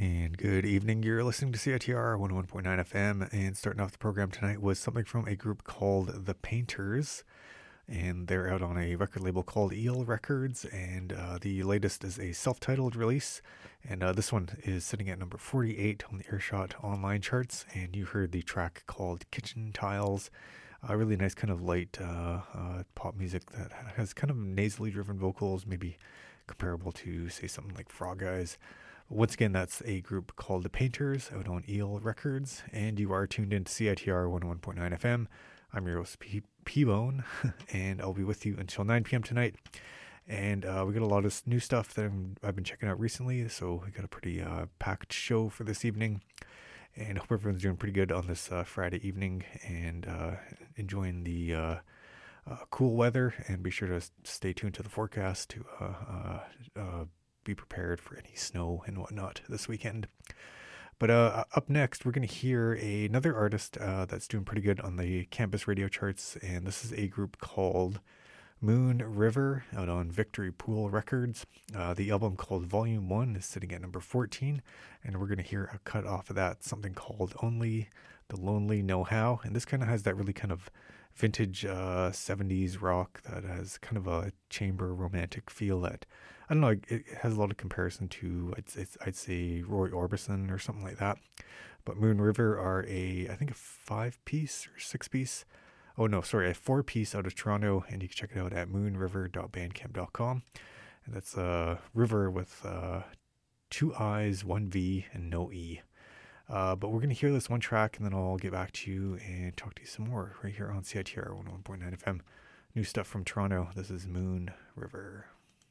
And good evening. You're listening to CITR 101.9 FM, and starting off the program tonight was something from a group called The Painters, and they're out on a record label called Eel Records, and the latest is a self-titled release, and this one is sitting at number 48 on the Earshot online charts, and you heard the track called Kitchen Tiles, a really nice kind of light pop music that has kind of nasally driven vocals, maybe comparable to, say, something like Frog Eyes. Once again, that's a group called The Painters out on Eel Records, and you are tuned into CITR 101.9 FM. I'm your host, P-Bone, and I'll be with you until 9 p.m. tonight. And we got a lot of new stuff that I've been checking out recently, so we got a pretty packed show for this evening. And I hope everyone's doing pretty good on this Friday evening and enjoying the cool weather. And be sure to stay tuned to the forecast to be prepared for any snow and whatnot this weekend. But up next, we're going to hear another artist that's doing pretty good on the campus radio charts, and this is a group called Moon River out on Victory Pool Records. The album called Volume 1 is sitting at number 14, and we're going to hear a cut off of that, something called Only the Lonely Know How, and this kind of has that really kind of vintage 70s rock that has kind of a chamber romantic feel that, I don't know, it has a lot of comparison to, I'd say Roy Orbison or something like that. But Moon River are I think a 5-piece or 6-piece. Oh no, sorry, a 4-piece out of Toronto, and you can check it out at moonriver.bandcamp.com. And that's River with 2 I's, 1 V, and no E. But we're going to hear this one track, and then I'll get back to you and talk to you some more right here on CITR 101.9 FM. New stuff from Toronto. This is Moon River.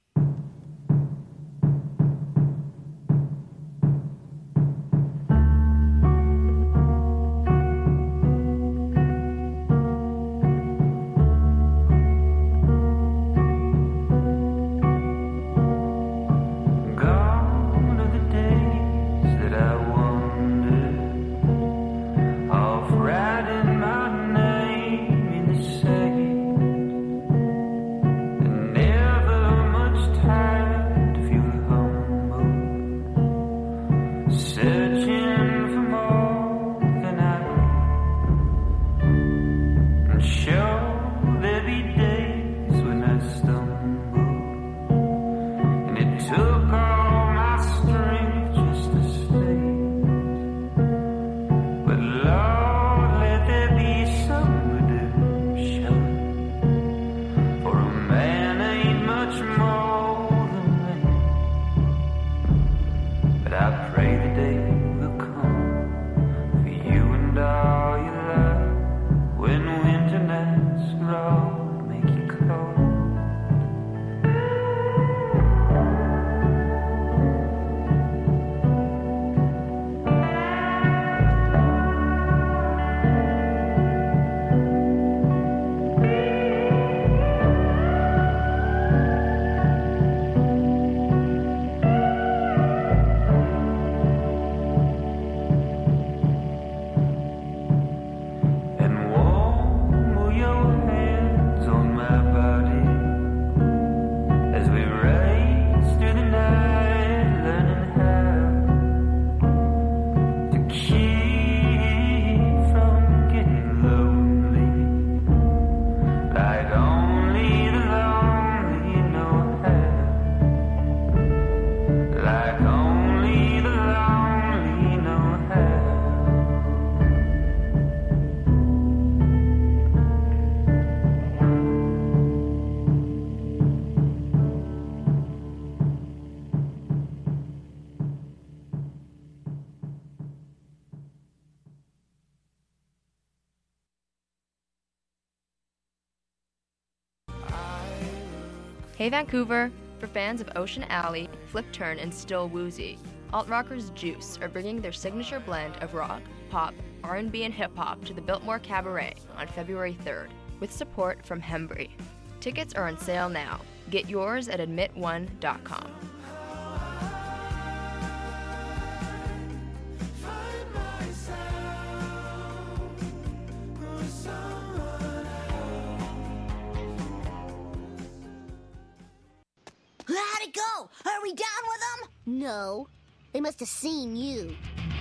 Hey Vancouver! For fans of Ocean Alley, Flip Turn, and Still Woozy, alt-rockers Juice are bringing their signature blend of rock, pop, R&B, and hip-hop to the Biltmore Cabaret on February 3rd, with support from Hembry. Tickets are on sale now. Get yours at admit1.com. How'd it go? Are we down with them? No. They must have seen you.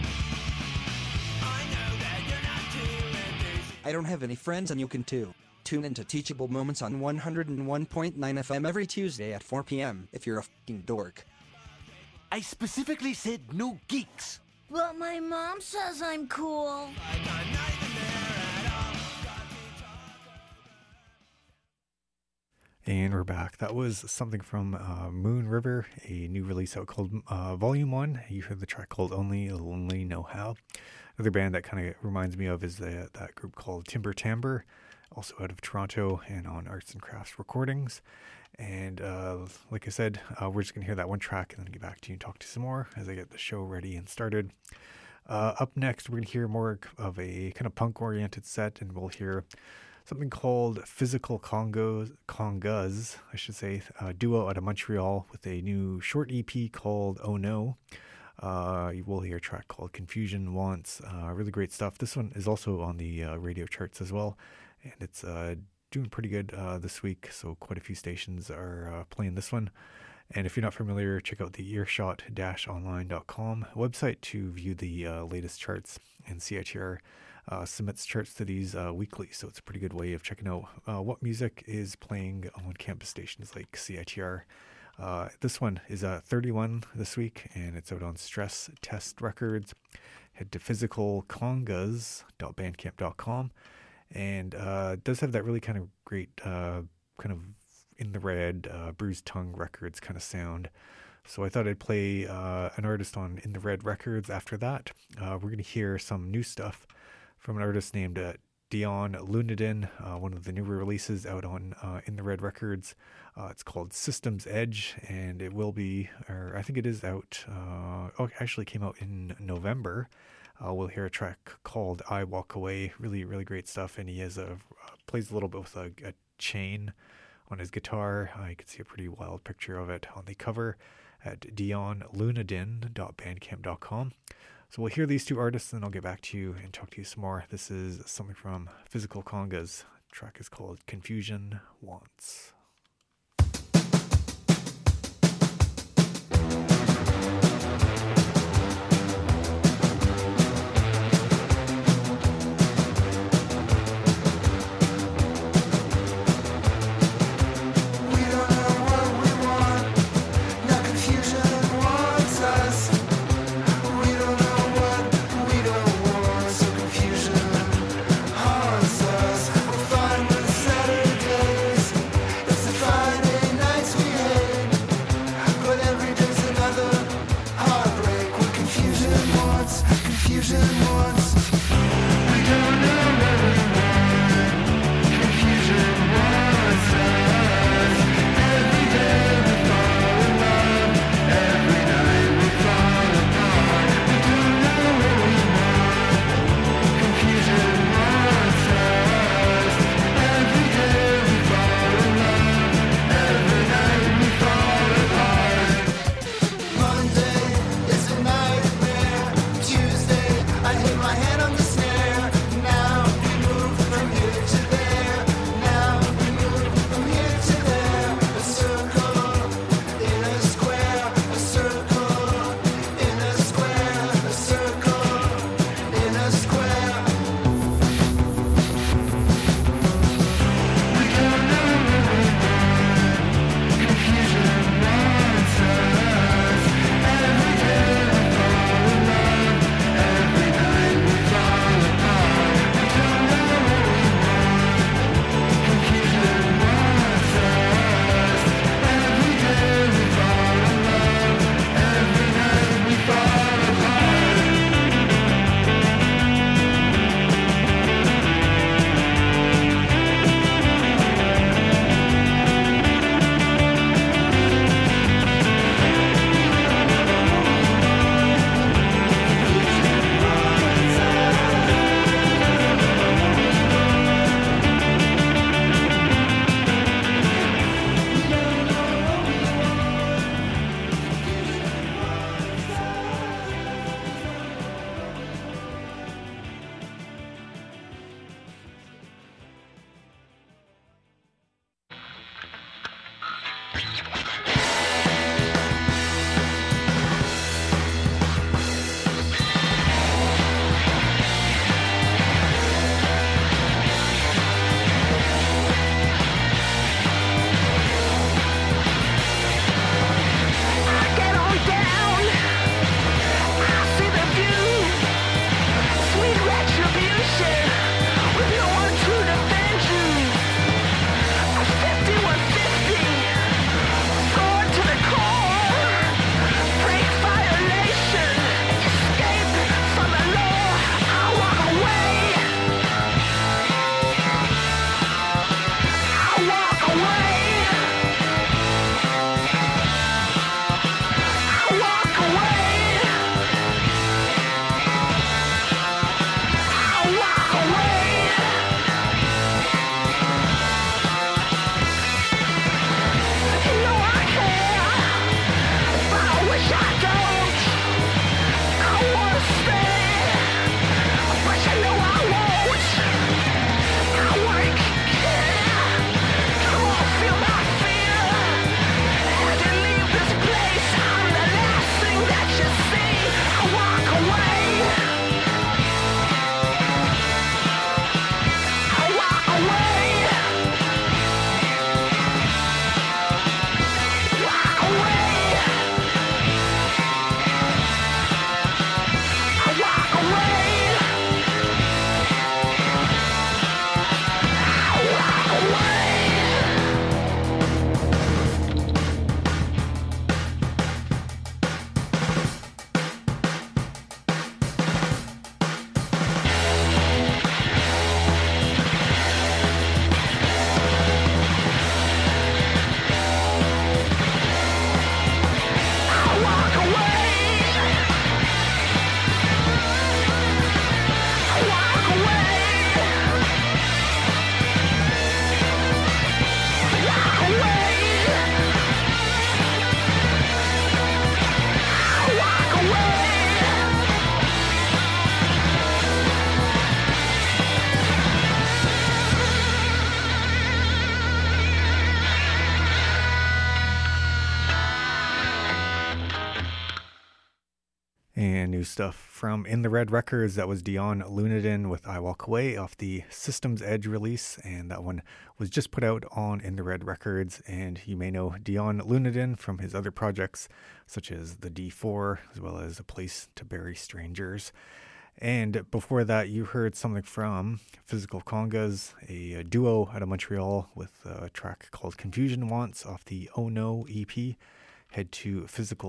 I don't have any friends and you can too. Tune into Teachable Moments on 101.9 FM every Tuesday at 4 p.m. if you're a f***ing dork. I specifically said no geeks. But my mom says I'm cool. And we're back. That was something from Moon River, a new release out called Volume 1. You heard the track called Only Know How. Another band that kind of reminds me of is that group called Timber Timbre, also out of Toronto and on Arts and Crafts Recordings. And like I said, we're just going to hear that one track and then get back to you and talk to you some more as I get the show ready and started. Up next, we're going to hear more of a kind of punk-oriented set, and we'll hear something called Physical Congas, I should say, a duo out of Montreal with a new short EP called Oh No. You will hear a track called Confusion Wants. Really great stuff. This one is also on the radio charts as well, and it's doing pretty good this week, so quite a few stations are playing this one. And if you're not familiar, check out the earshot-online.com website to view the latest charts. And CITR submits charts to these weekly, so it's a pretty good way of checking out what music is playing on campus stations like CITR. This one is 31 this week, and it's out on Stress Test Records. Head to physicalcongas.bandcamp.com, and it does have that really kind of great kind of in the red Bruised Tongue Records kind of sound. So I thought I'd play an artist on In the Red Records after that. We're going to hear some new stuff from an artist named Dion Lunadin, one of the newer releases out on In the Red Records. It's called Systems Edge, and it will be, or I think it is out, it actually came out in November. We'll hear a track called I Walk Away. Really, really great stuff, and he has plays a little bit with a chain on his guitar. You can see a pretty wild picture of it on the cover at dionlunadin.bandcamp.com. So we'll hear these two artists, and I'll get back to you and talk to you some more. This is something from Physical Congas. The track is called Confusion Wants. Saturdays And new stuff from In the Red Records, that was Dion Lunadin with I Walk Away off the Systems Edge release, and that one was just put out on In the Red Records. And you may know Dion Lunadin from his other projects, such as the D4, as well as A Place to Bury Strangers. And before that, you heard something from Physical Congas, a duo out of Montreal, with a track called Confusion Wants off the Oh No EP. Head to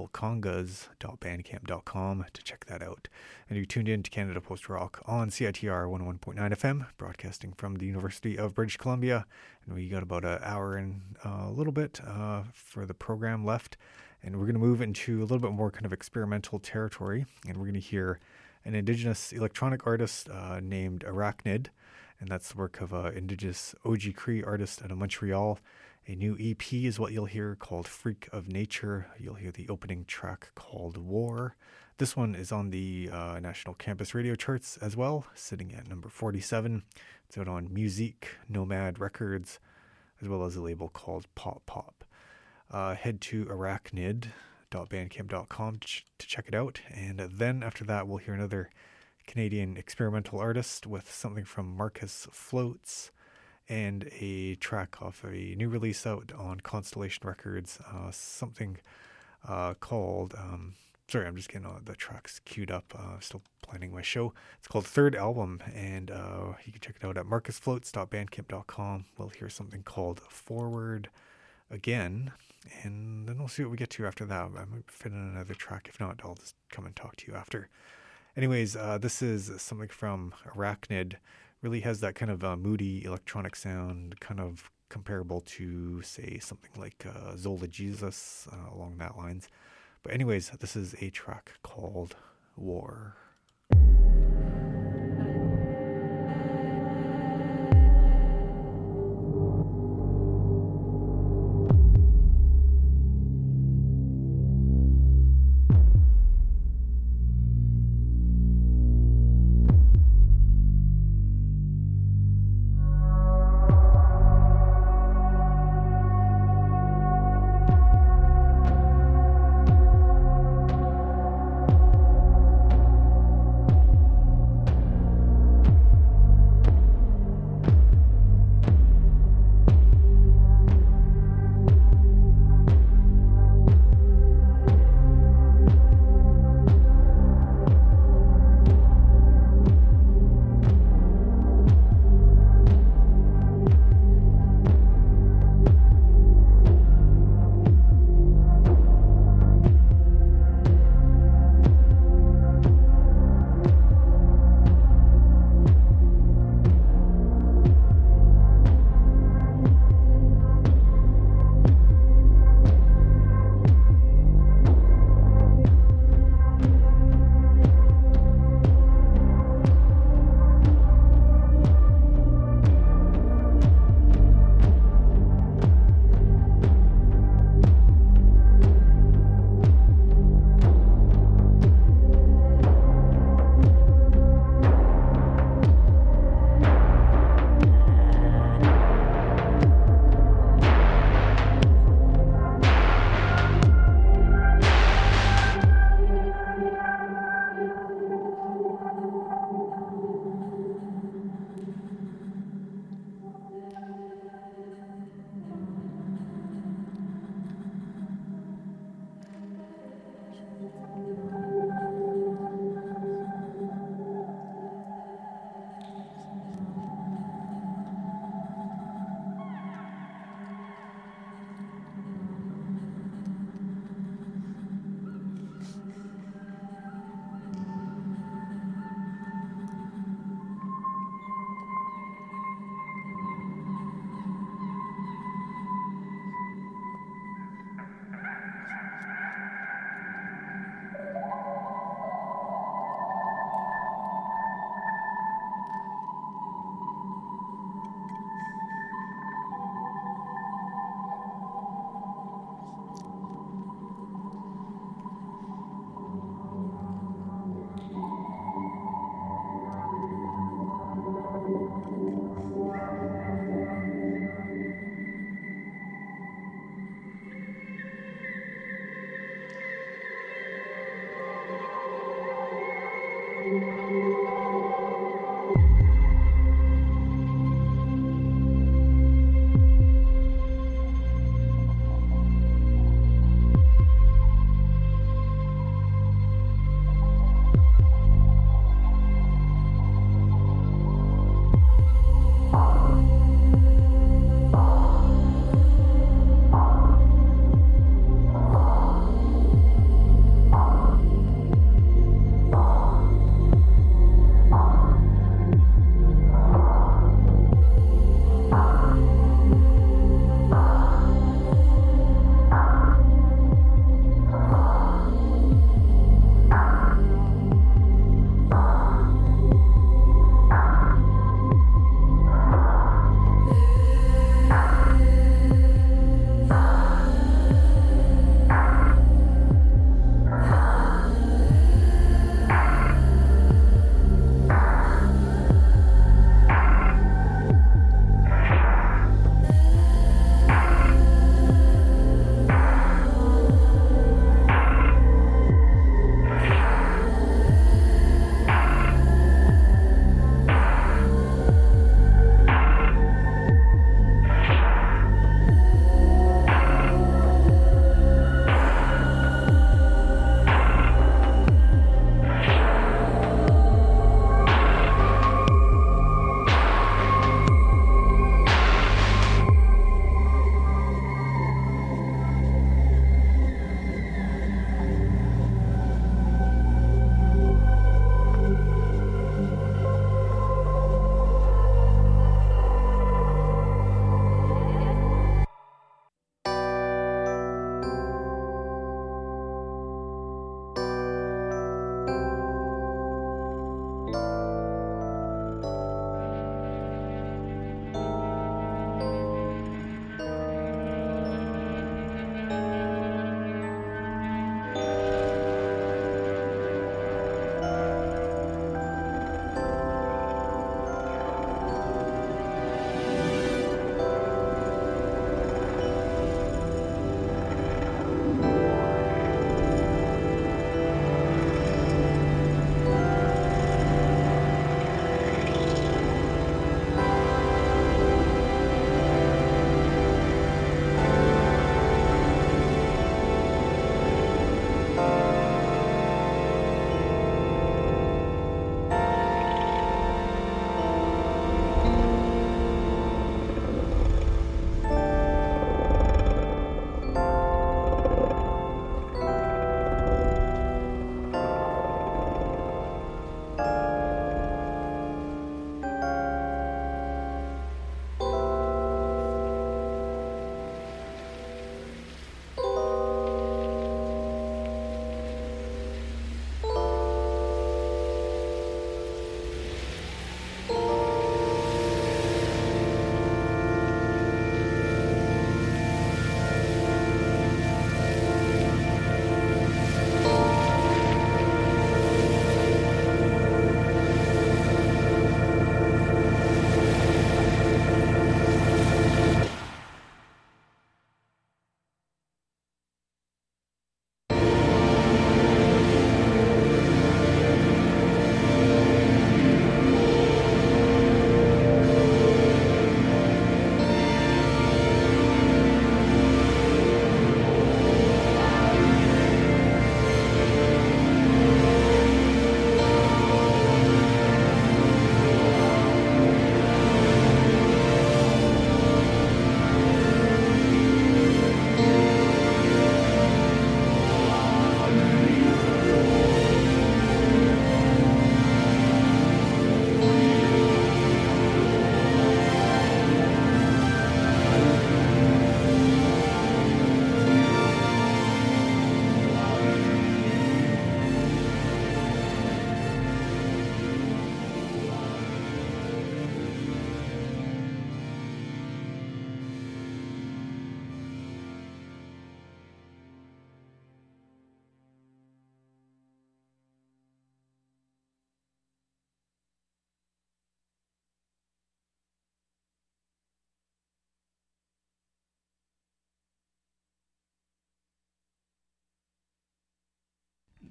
physicalcongas.bandcamp.com to check that out. And you're tuned in to Canada Post Rock on CITR 101.9 FM, broadcasting from the University of British Columbia. And we got about an hour and a little bit for the program left. And we're going to move into a little bit more kind of experimental territory. And we're going to hear an Indigenous electronic artist named Arachnid. And that's the work of an Indigenous OG Cree artist out of Montreal. A new EP is what you'll hear, called Freak of Nature. You'll hear the opening track called War. This one is on the National Campus Radio charts as well, sitting at number 47. It's out on Musique Nomad Records, as well as a label called Pop Pop. Head to arachnid.bandcamp.com to check it out. And then after that, we'll hear another Canadian experimental artist with something from Marcus Floats, and a track off a new release out on Constellation Records, something called, sorry, I'm just getting all the tracks queued up, still planning my show. It's called Third Album, and you can check it out at marcusfloats.bandcamp.com. We'll hear something called Forward Again, and then we'll see what we get to after that. I might fit in another track. If not, I'll just come and talk to you after. Anyways, this is something from Arachnid. Really has that kind of moody electronic sound, kind of comparable to, say, something like Zola Jesus, along that lines. But anyways, this is a track called War.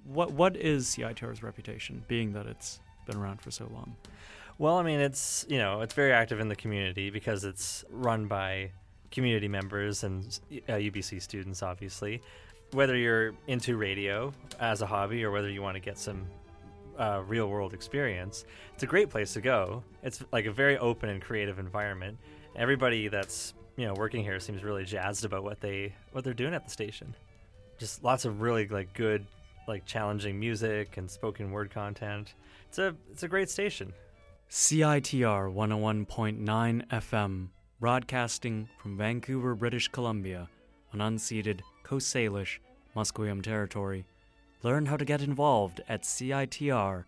what is CITR's reputation, being that it's been around for so long? Well, I mean, it's very active in the community because it's run by community members and UBC students, obviously. Whether you're into radio as a hobby or whether you want to get some real-world experience, it's a great place to go. It's like a very open and creative environment. Everybody that's working here seems really jazzed about what they're doing at the station. Just lots of really good, challenging music and spoken word content. It's a great station. CITR 101.9 FM, broadcasting from Vancouver, British Columbia, on unceded Coast Salish, Musqueam territory. Learn how to get involved at citr.ca.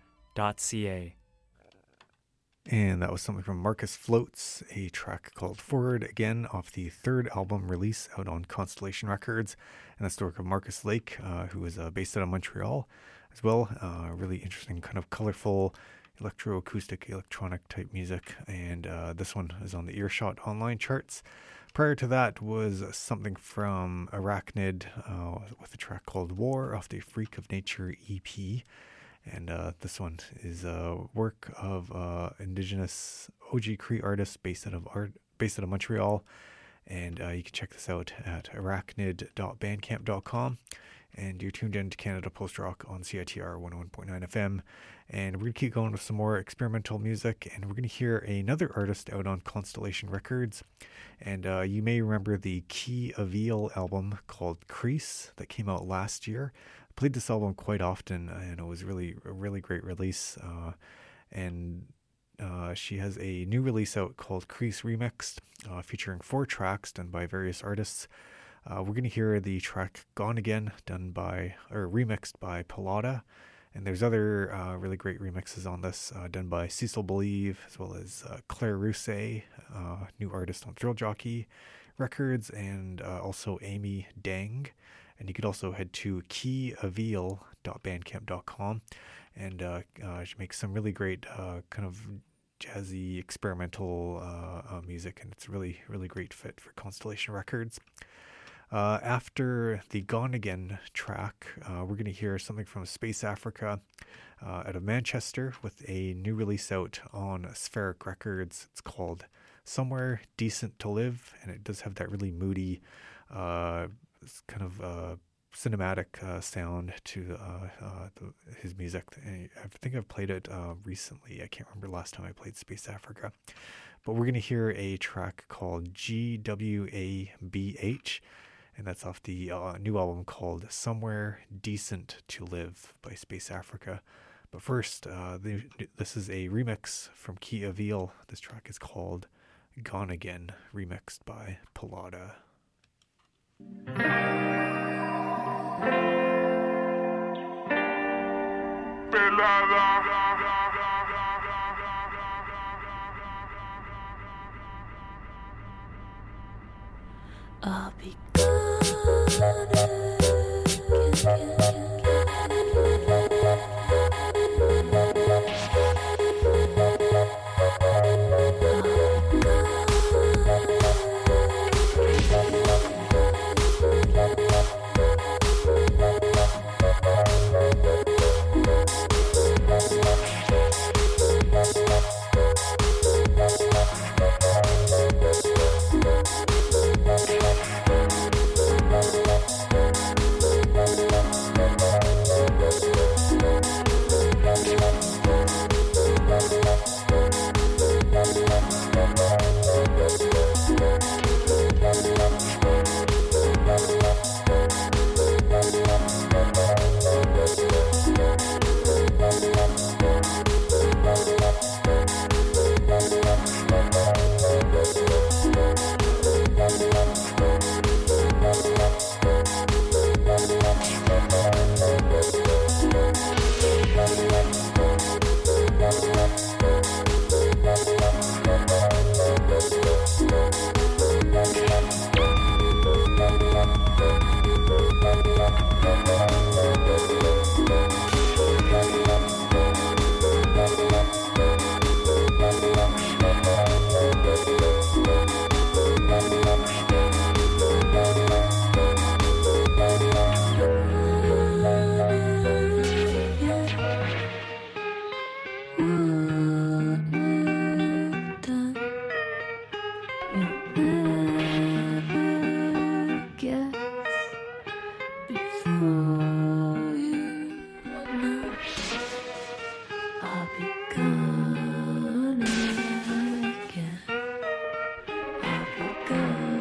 And that was something from Marcus Floats, a track called Forward, again off the third album release out on Constellation Records. And that's the work of Marcus Lake, who is based out of Montreal as well. Really interesting, kind of colorful electroacoustic, electronic type music. And this one is on the Earshot online charts. Prior to that was something from Arachnid with a track called War off the Freak of Nature EP. And this one is a work of Indigenous OG Cree artists based out of Montreal. And you can check this out at arachnid.bandcamp.com. And you're tuned in to Canada Post Rock on CITR 101.9 FM. And we're going to keep going with some more experimental music. And we're going to hear another artist out on Constellation Records. And you may remember the Key Avil album called Crease that came out last year. I played this album quite often, and it was a really great release. She has a new release out called Crease Remixed, featuring 4 tracks done by various artists. We're going to hear the track Gone Again, remixed by Palada. And there's other really great remixes on this, done by Cecil Believe, as well as Claire Rousset, new artist on Thrill Jockey Records, and also Amy Dang. And you could also head to keyavil.bandcamp.com. And she makes some really great kind of jazzy, experimental music, and it's a really, really great fit for Constellation Records. After the Gone Again track, we're going to hear something from Space Africa out of Manchester with a new release out on Spheric Records. It's called Somewhere Decent to Live, and it does have that really moody kind of cinematic sound to his music. I think I've played it recently. I can't remember the last time I played Space Africa. But we're going to hear a track called GWABH, and that's off the new album called Somewhere Decent to Live by Space Africa. But first, this is a remix from Key Avil. This track is called Gone Again, remixed by Palada. I'll be gone again. for you. But now I'll be gone again. I'll be gone.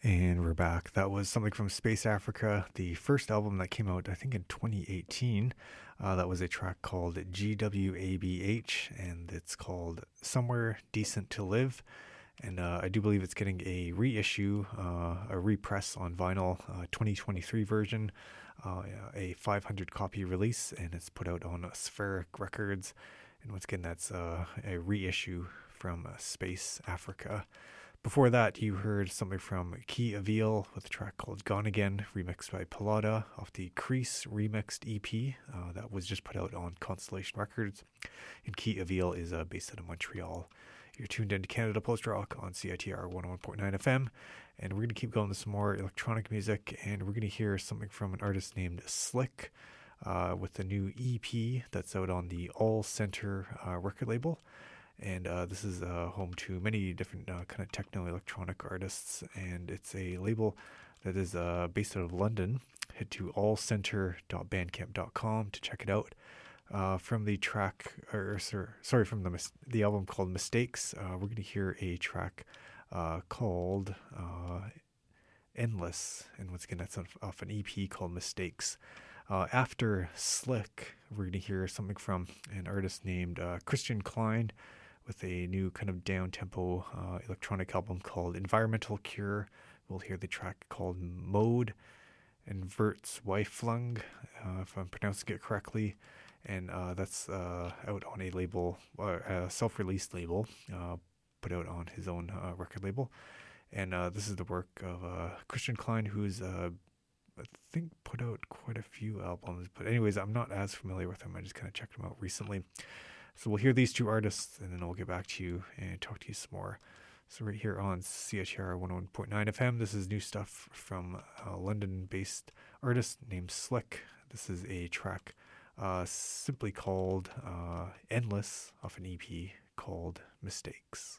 And we're back. That was something from Space Africa, the first album that came out, I think, in 2018. That was a track called GWABH, and it's called Somewhere Decent to Live. And I do believe it's getting a reissue, a repress on vinyl, 2023 version, a 500 copy release, and it's put out on Spheric Records. And once again, that's a reissue from Space Africa. Before that, you heard something from Key Avil with a track called Gone Again, remixed by Palada off the Crease Remixed EP that was just put out on Constellation Records. And Key Avil is based out of Montreal. You're tuned into Canada Post Rock on CITR 101.9 FM, and we're going to keep going with some more electronic music, and we're going to hear something from an artist named Slick with a new EP that's out on the All Center record label. And this is home to many different kind of techno-electronic artists, and it's a label that is based out of London. Head to allcenter.bandcamp.com to check it out. From the track, from the album called Mistakes, we're going to hear a track called Endless, and once again, that's off an EP called Mistakes. After Slick, we're going to hear something from an artist named Christian Klein, with a new kind of down-tempo electronic album called Environmental Cure. We'll hear the track called Mode and Vert's Wiflung, if I'm pronouncing it correctly. And that's out on a label, a self-released label, put out on his own record label. And this is the work of Christian Klein, who's, I think, put out quite a few albums. But anyways, I'm not as familiar with him. I just kind of checked him out recently. So we'll hear these two artists, and then we'll get back to you and talk to you some more. So right here on CITR 101.9 FM, this is new stuff from a London-based artist named Slick. This is a track simply called Endless off an EP called Mistakes.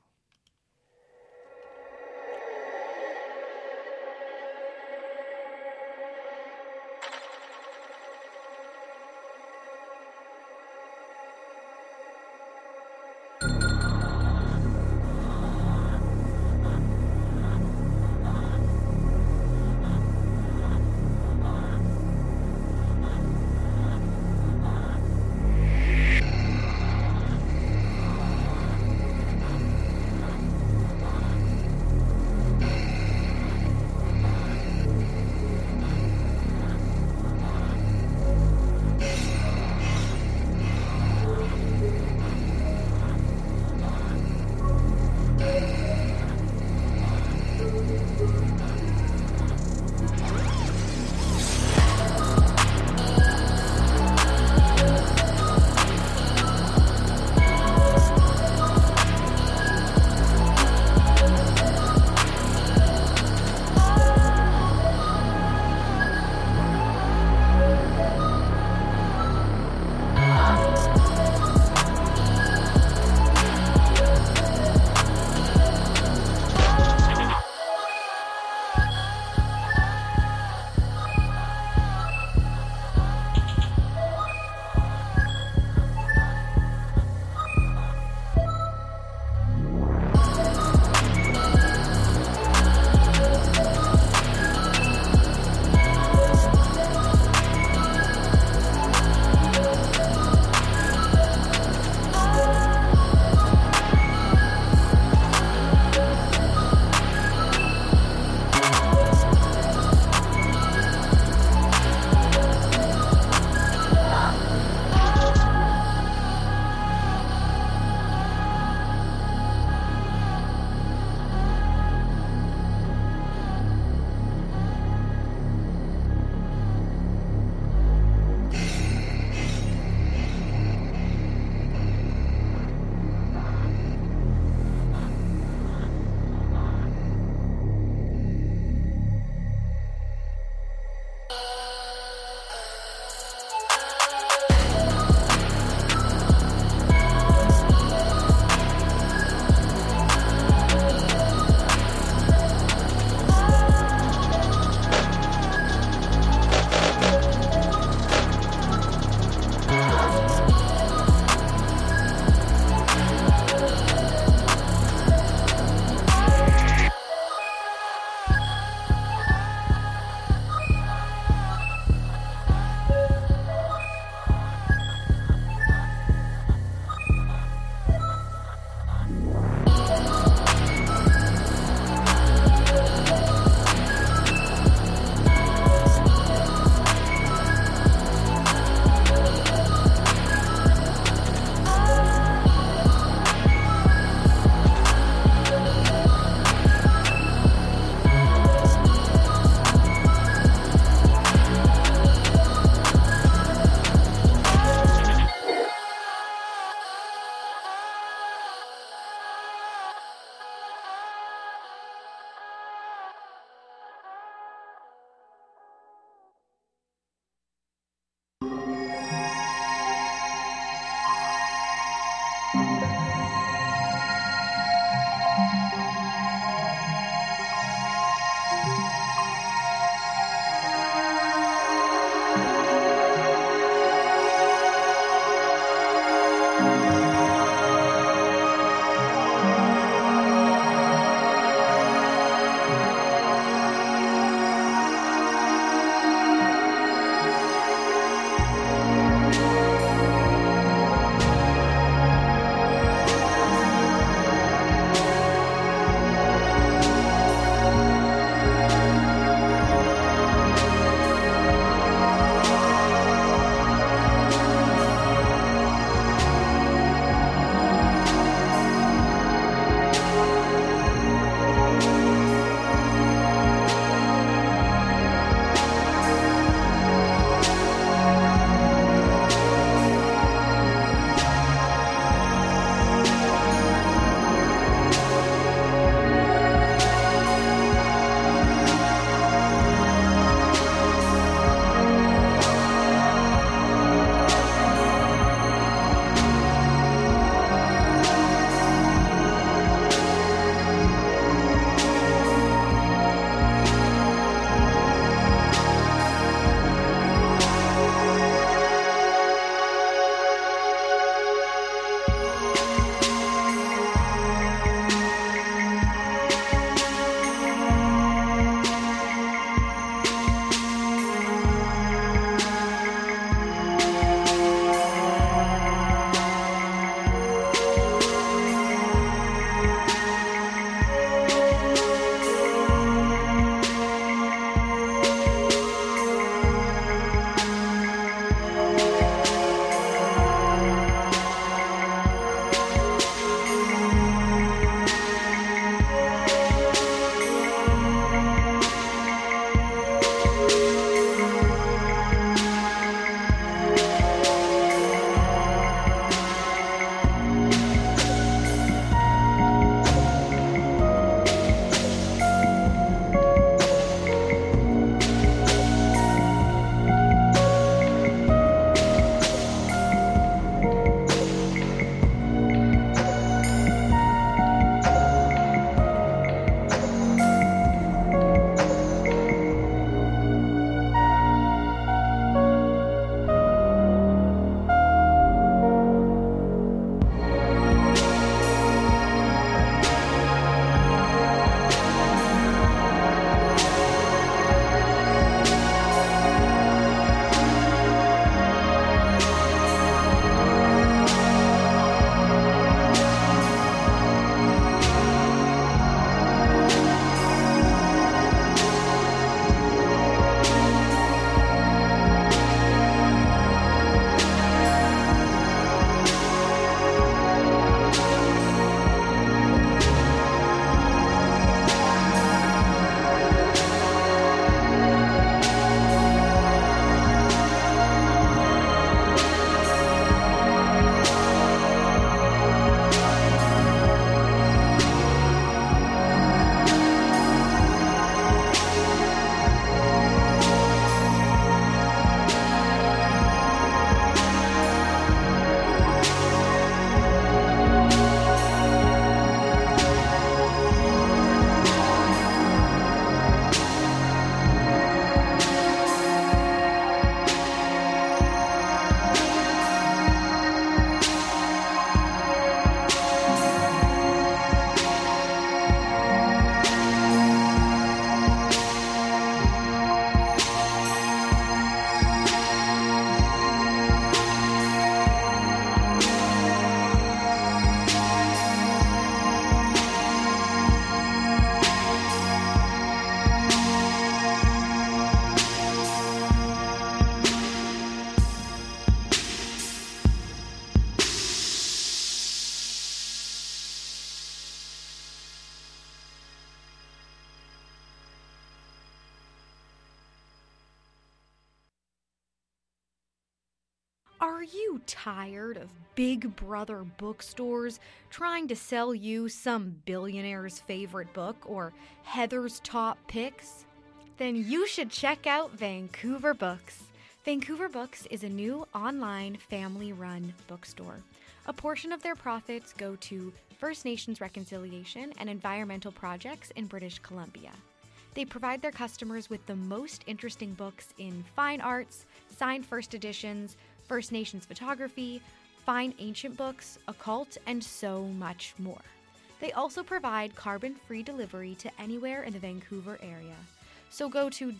Are you tired of Big Brother bookstores trying to sell you some billionaire's favorite book or Heather's top picks? Then you should check out Vancouver Books. Vancouver Books is a new online family-run bookstore. A portion of their profits go to First Nations reconciliation and environmental projects in British Columbia. They provide their customers with the most interesting books in fine arts, signed first editions, First Nations photography, fine ancient books, occult, and so much more. They also provide carbon-free delivery to anywhere in the Vancouver area. So go to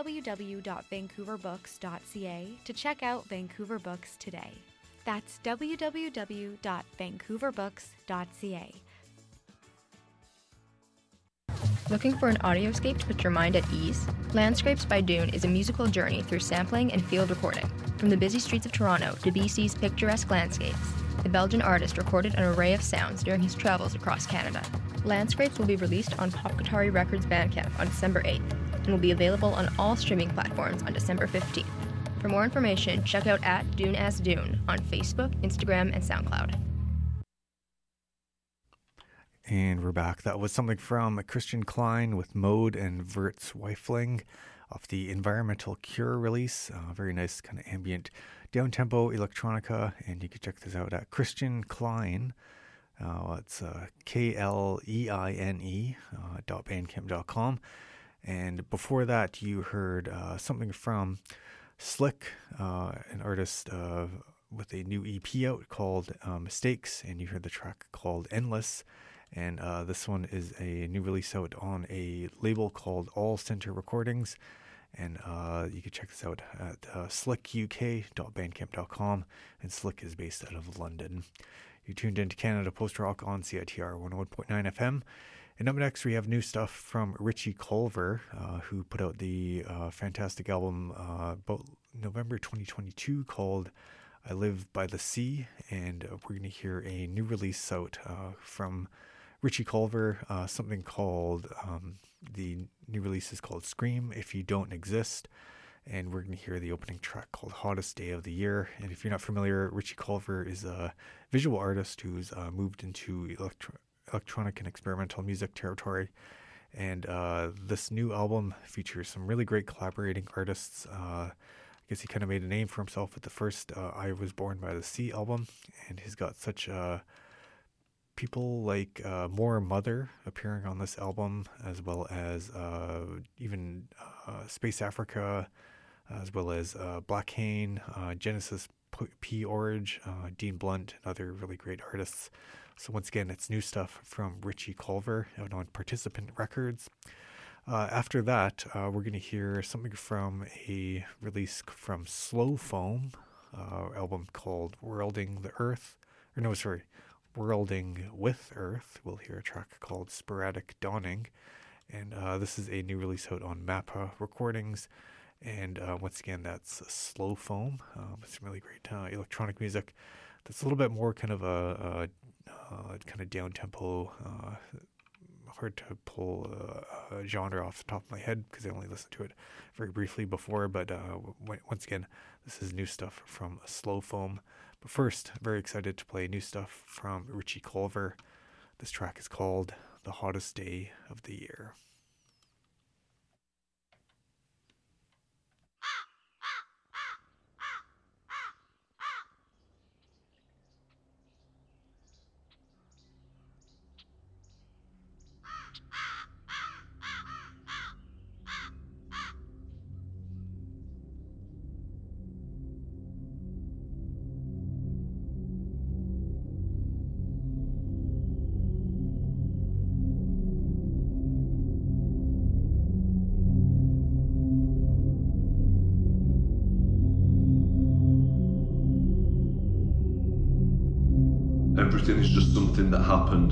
www.vancouverbooks.ca to check out Vancouver Books today. That's www.vancouverbooks.ca. Looking for an audioscape to put your mind at ease? Landscapes by Dune is a musical journey through sampling and field recording. From the busy streets of Toronto to BC's picturesque landscapes, the Belgian artist recorded an array of sounds during his travels across Canada. Landscapes will be released on Pop Guitari Records Bandcamp on December 8th and will be available on all streaming platforms on December 15th. For more information, check out @DuneAsDune on Facebook, Instagram, and SoundCloud. And we're back. That was something from Christian Klein with Mode and Verts Weifling off the Environmental Cure release. Very nice kind of ambient down-tempo electronica, and you can check this out at Christian Klein. It's KLEINE .bandcamp.com. And before that, you heard something from Slick, an artist with a new EP out called Mistakes, and you heard the track called Endless. And this one is a new release out on a label called All Center Recordings. And you can check this out at slickuk.bandcamp.com. And Slick is based out of London. You're tuned into Canada Post Rock on CITR 101.9 FM. And up next, we have new stuff from Richie Culver, who put out the fantastic album about November 2022 called I Live by the Sea. And we're going to hear a new release out from Richie Culver, something called, the new release is called Scream If You Don't Exist, and we're going to hear the opening track called Hottest Day of the Year. And if you're not familiar, Richie Culver is a visual artist who's moved into electronic and experimental music territory, and this new album features some really great collaborating artists. I guess he kind of made a name for himself with the first I Was Born by the Sea album, and he's got such people like More Mother appearing on this album, as well as even Space Africa, as well as Black Hane, Genesis P. Orage, Dean Blunt, and other really great artists. So once again, it's new stuff from Richie Culver out on Participant Records. After that, we're going to hear something from a release from Slow Foam, album called Worlding with Earth. We'll hear a track called Sporadic Dawning, and this is a new release out on Mappa Recordings. And once again, that's Slow Foam. It's some really great electronic music that's a little bit more kind of a kind of down tempo, hard to pull a genre off the top of my head because I only listened to it very briefly before. But once again, this is new stuff from Slow Foam. But first, very excited to play new stuff from Richie Culver. This track is called The Hottest Day of the Year. Everything is just something that happened.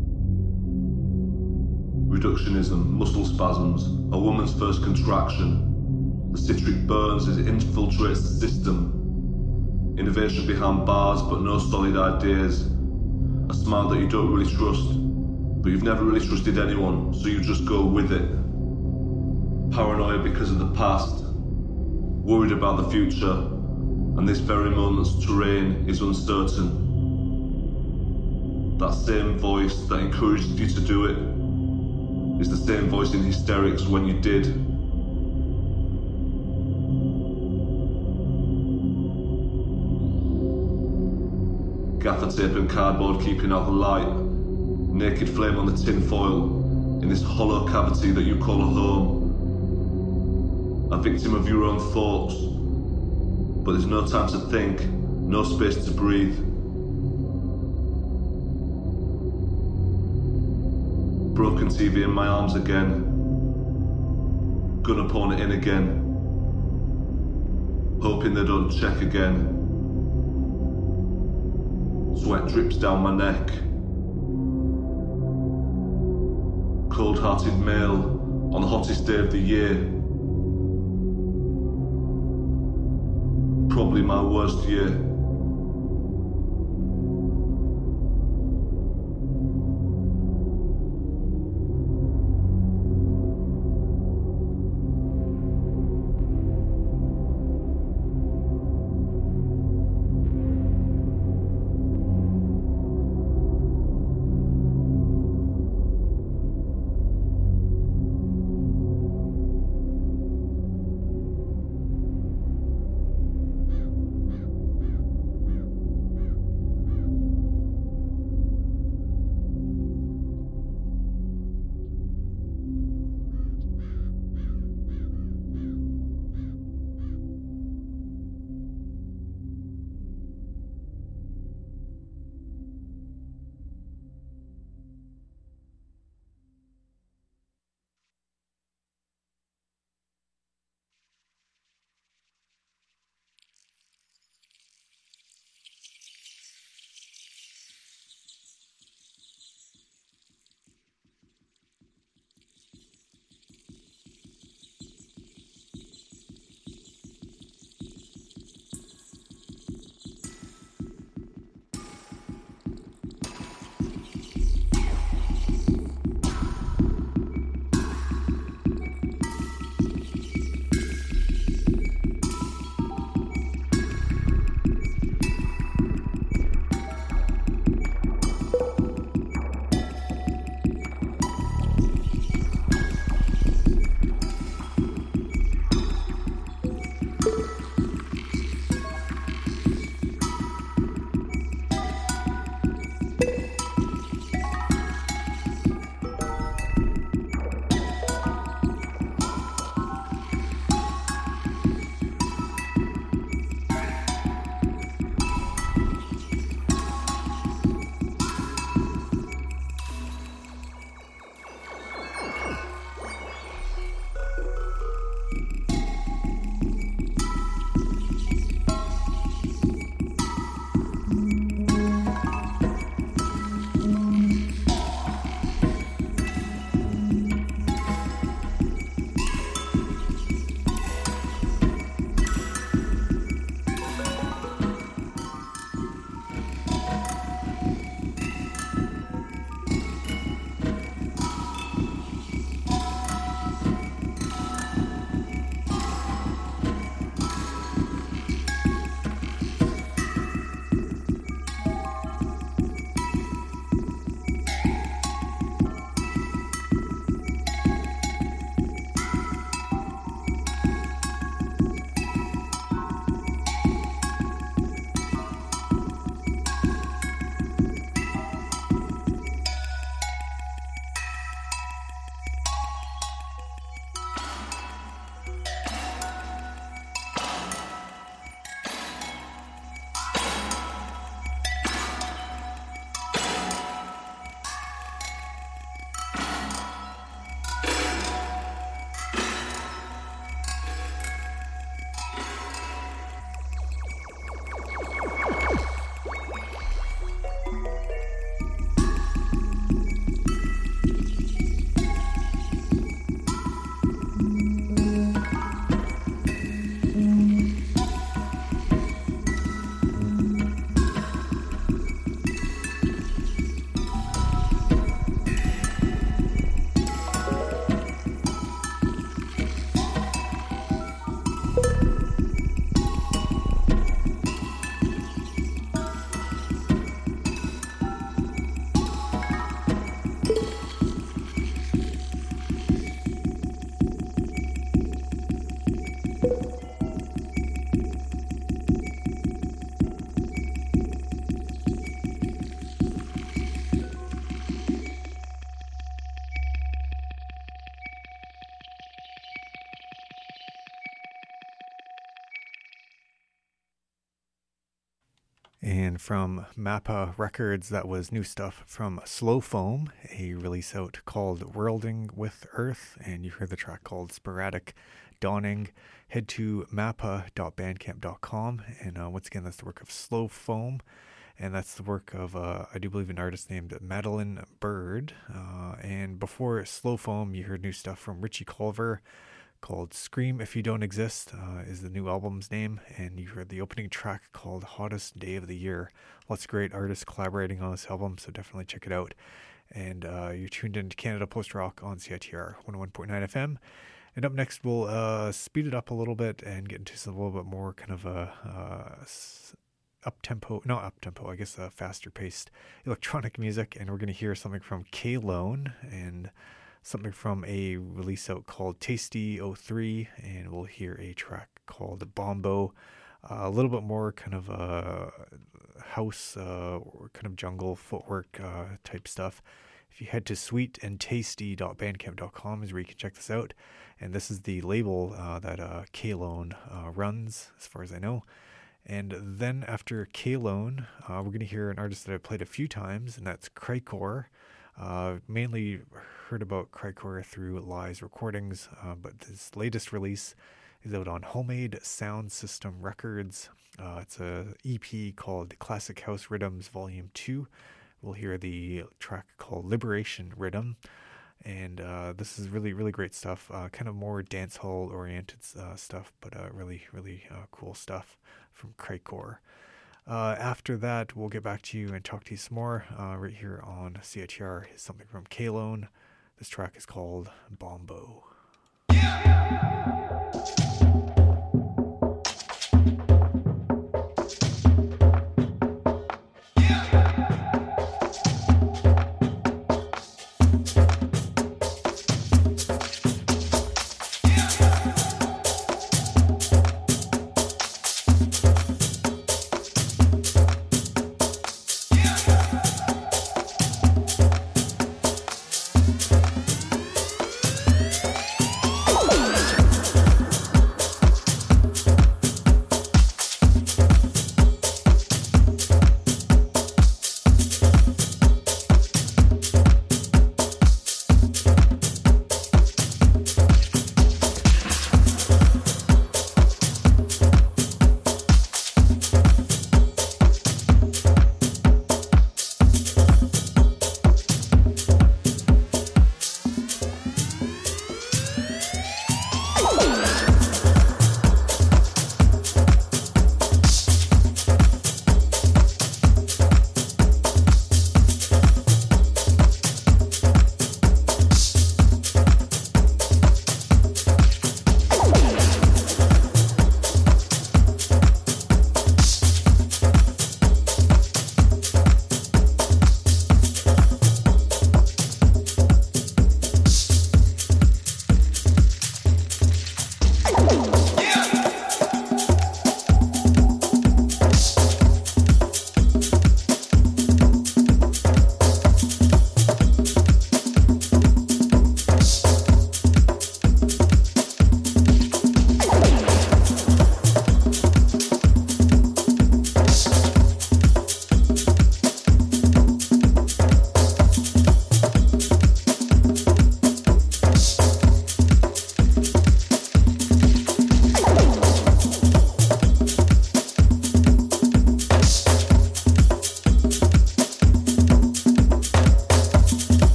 Reductionism, muscle spasms, a woman's first contraction. The citric burns as it infiltrates the system. Innovation behind bars but no solid ideas. A smile that you don't really trust, but you've never really trusted anyone, so you just go with it. Paranoia because of the past. Worried about the future. and this very moment's terrain is uncertain. That same voice that encouraged you to do it is the same voice in hysterics when you did. Gaffer tape and cardboard keeping out the light, naked flame on the tin foil, in this hollow cavity that you call a home. A victim of your own thoughts, but there's no time to think, no space to breathe. Broken TV in my arms again, gonna pawn it in again, hoping they don't check again. Sweat drips down my neck. Cold-hearted male on the hottest day of the year. Probably my worst year. And from Mappa Records, that was new stuff from Slow Foam, a release out called Worlding with Earth, and you heard the track called Sporadic Dawning. Head to mappa.bandcamp.com, and once again, that's the work of Slow Foam, and that's the work of, I do believe, an artist named Madeline Bird. And before Slow Foam, you heard new stuff from Richie Culver, called Scream If You Don't Exist is the new album's name, and you heard the opening track called Hottest Day of the Year. Lots of great artists collaborating on this album, so definitely check it out. And you're tuned into Canada Post Rock on CITR 101.9 FM. And up next, we'll speed it up a little bit and get into a little bit more kind of faster-paced electronic music. And we're going to hear something from K-Lone and something from a release out called Tasty 03, and we'll hear a track called Bombo. A little bit more kind of house or kind of jungle footwork type stuff. If you head to sweetandtasty.bandcamp.com is where you can check this out. And this is the label that K-Lone runs, as far as I know. And then after K-Lone, we're going to hear an artist that I've played a few times, and that's Crykor. Mainly heard about Crykor through Lies recordings, but this latest release is out on Homemade Sound System Records. It's a EP called Classic House Rhythms Volume 2. We'll hear the track called Liberation Rhythm, and this is really, really great stuff. Kind of more dancehall oriented stuff, but really, really cool stuff from Crykor. After that, we'll get back to you and talk to you some more right here on CITR. Is something from K-Lone. This track is called Bombo.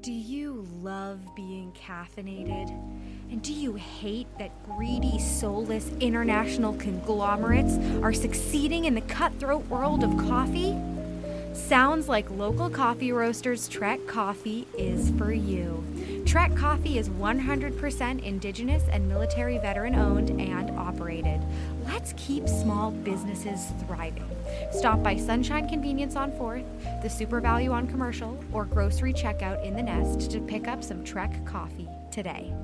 Do you love being caffeinated? And do you hate that greedy, soulless international conglomerates are succeeding in the cutthroat world of coffee? Sounds like local coffee roasters Trek Coffee is for you. Trek Coffee is 100% indigenous and military veteran owned and operated. Let's keep small businesses thriving. Stop by Sunshine Convenience on 4th, the Super Value on Commercial, or grocery checkout in the Nest to pick up some Trek Coffee today.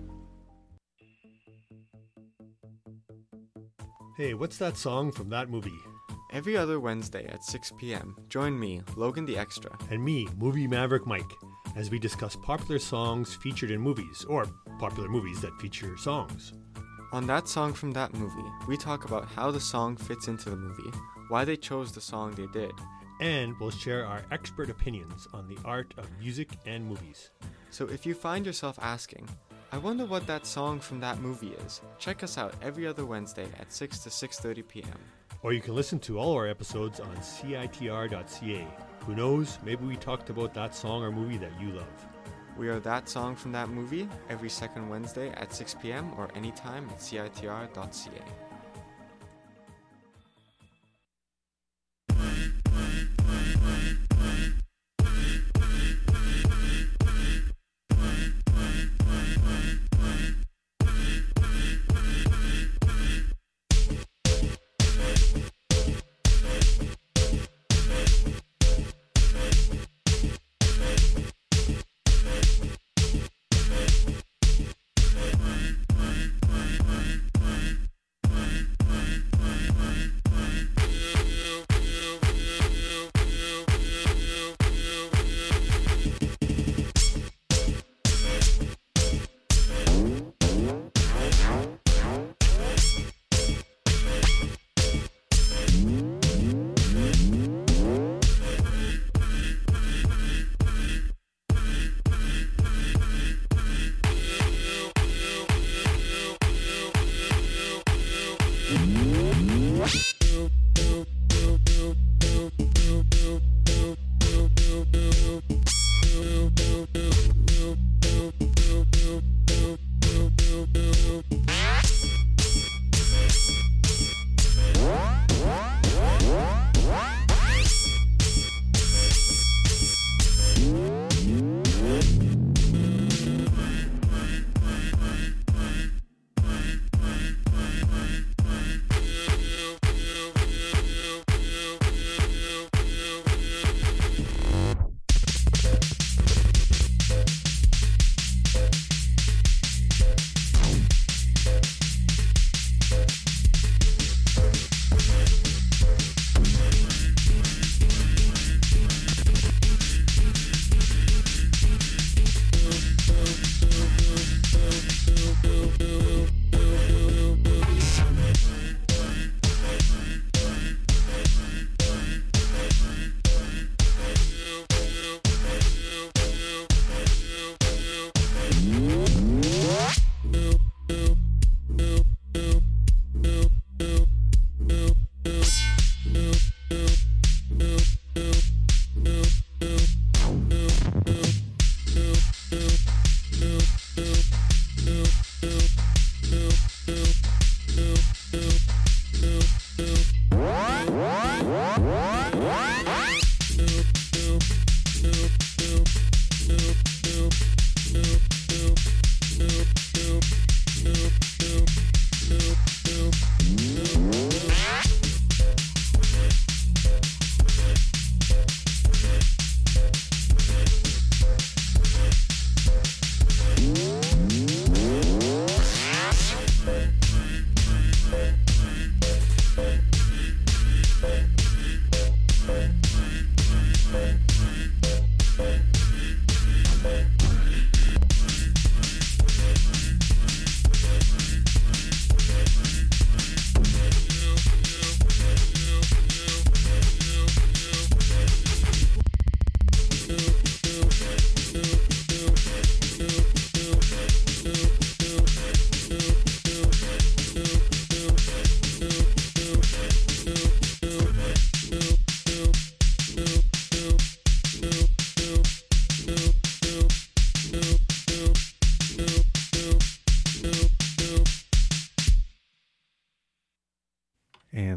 Hey, what's that song from that movie? Every other Wednesday at 6 p.m., join me, Logan the Extra. And me, Movie Maverick Mike, as we discuss popular songs featured in movies, or popular movies that feature songs. On That Song from That Movie, we talk about how the song fits into the movie, why they chose the song they did. And we'll share our expert opinions on the art of music and movies. So if you find yourself asking, I wonder what that song from that movie is, check us out every other Wednesday at 6 to 6:30 p.m. Or you can listen to all our episodes on CITR.ca. Who knows, maybe we talked about that song or movie that you love. We are That Song from That Movie every second Wednesday at 6 p.m. or anytime at CITR.ca.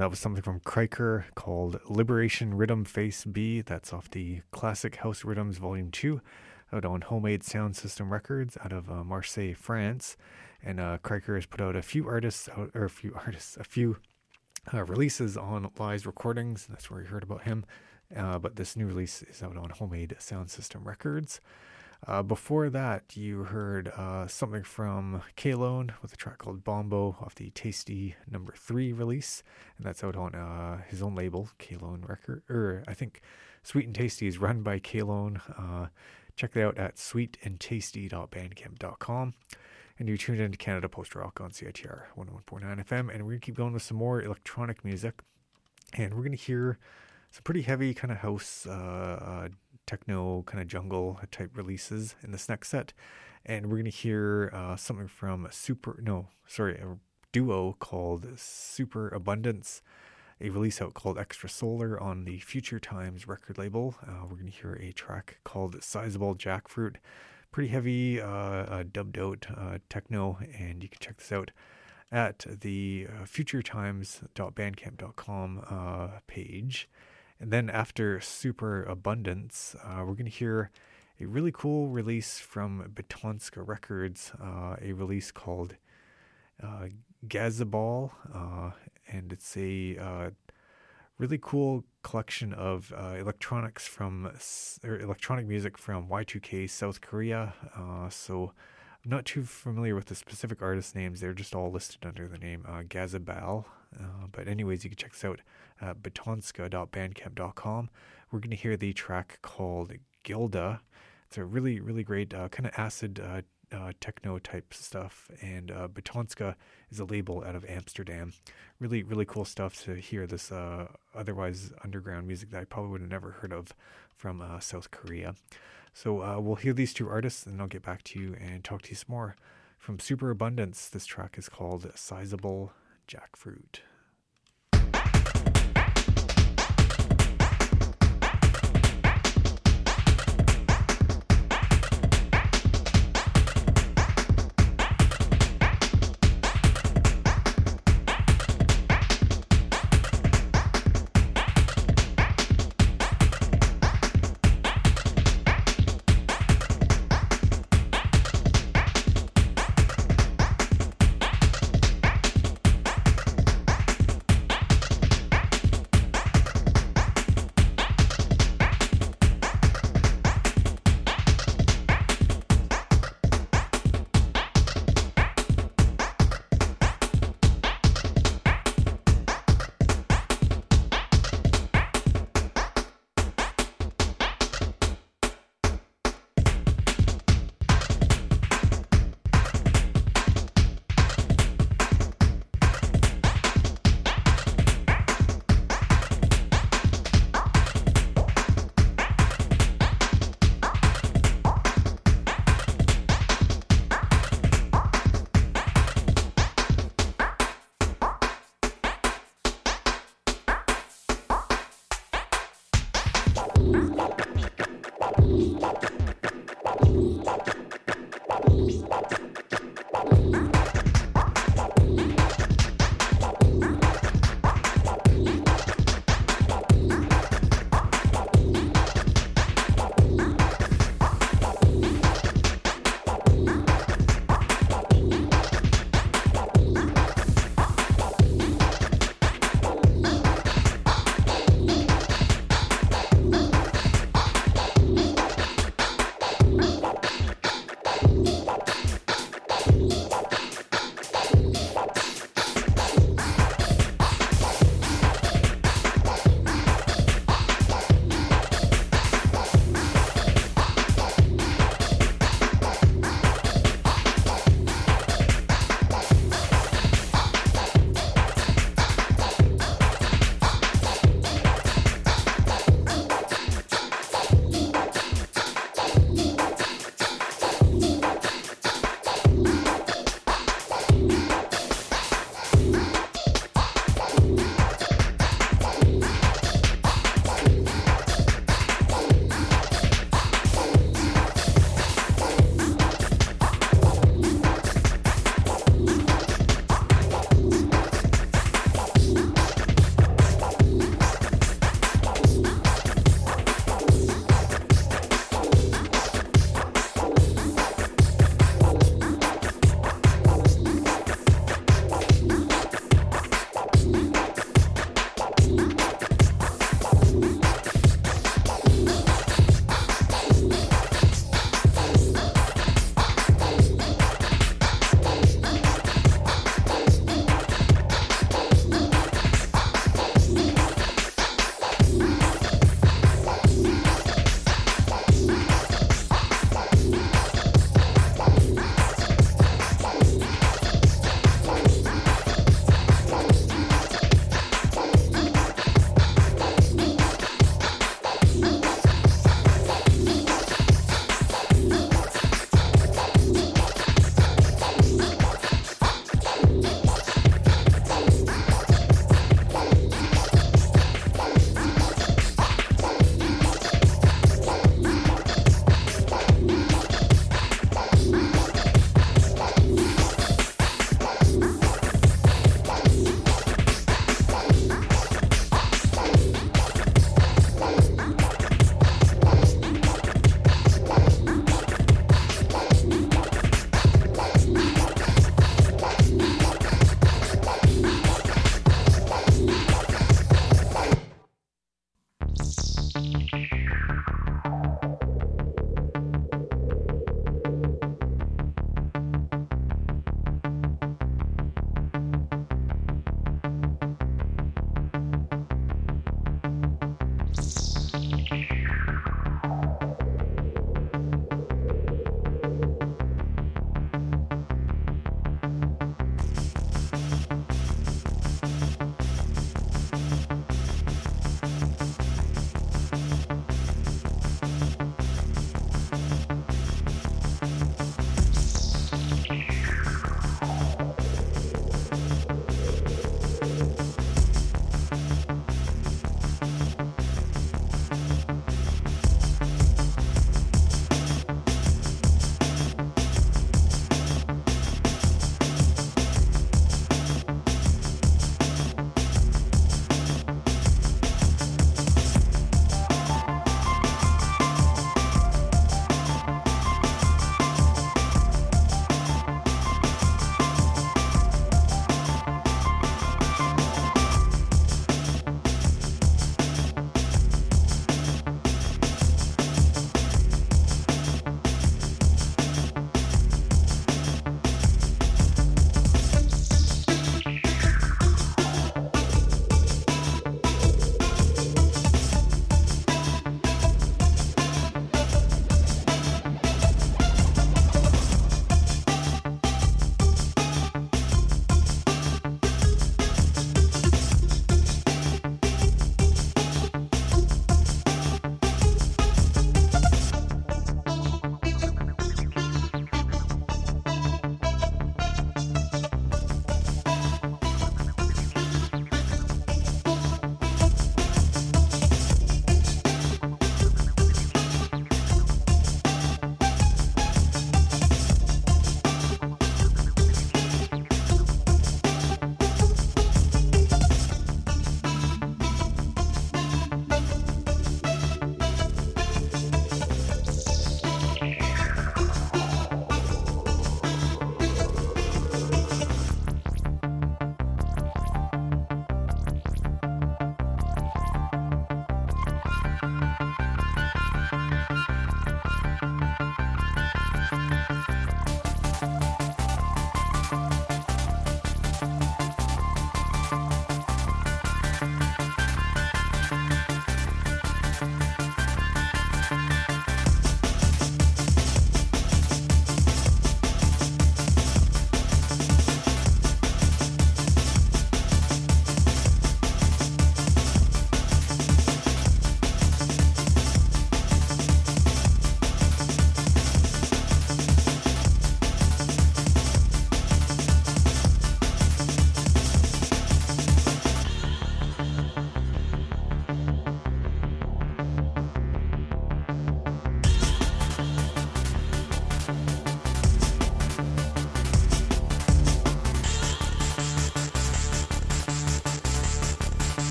That was something from Kriker called Liberation Rhythm Face B. That's off the Classic House Rhythms Volume 2, out on Homemade Sound System Records out of Marseille, France. And Kriker has put out a few releases on Lies Recordings. That's where you heard about him. But this new release is out on Homemade Sound System Records. Before that, you heard something from K-Lone with a track called Bombo off the Tasty No. 3 release, and that's out on his own label, K-Lone Record. I think Sweet and Tasty is run by K-Lone. Check that out at sweetandtasty.bandcamp.com. And you're tuned into Canada Post Rock on CITR 101.9 FM, and we're going to keep going with some more electronic music, and we're going to hear some pretty heavy kind of house, techno, kind of jungle type releases in this next set. And we're going to hear something from a duo called Super Abundance, a release out called Extra Solar on the Future Times record label. We're going to hear a track called Sizable Jackfruit. Pretty heavy, dubbed out techno, and you can check this out at the futuretimes.bandcamp.com page. And then after Super Abundance, we're going to hear a really cool release from Betonska Records, a release called Gazabal, and it's a really cool collection of electronic music from Y2K South Korea. So I'm not too familiar with the specific artist names. They're just all listed under the name Gazabal. But anyways, you can check this out at betonska.bandcamp.com. We're going to hear the track called Gilda. It's a really, really great kind of acid techno type stuff. And Betonska is a label out of Amsterdam. Really, really cool stuff to hear this otherwise underground music that I probably would have never heard of from South Korea. So we'll hear these two artists, and I'll get back to you and talk to you some more. From Super Abundance, this track is called Sizable Jackfruit.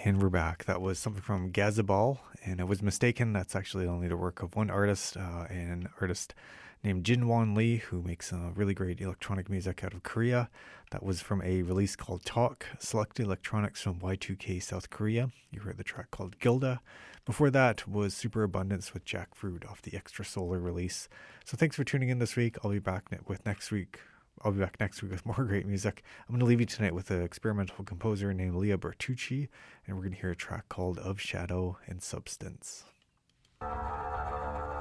And we're back. That was something from Gazabal, and I was mistaken. That's actually only the work of one artist, an artist named Jinwon Lee, who makes really great electronic music out of Korea. That was from a release called Talk, Selected Electronics from Y2K South Korea. You heard the track called Gilda. Before that was Superabundance with Jackfruit off the Extra Solar release. So thanks for tuning in this week. I'll be back next week with more great music. I'm going to leave you tonight with an experimental composer named Leah Bertucci, and we're going to hear a track called Of Shadow and Substance.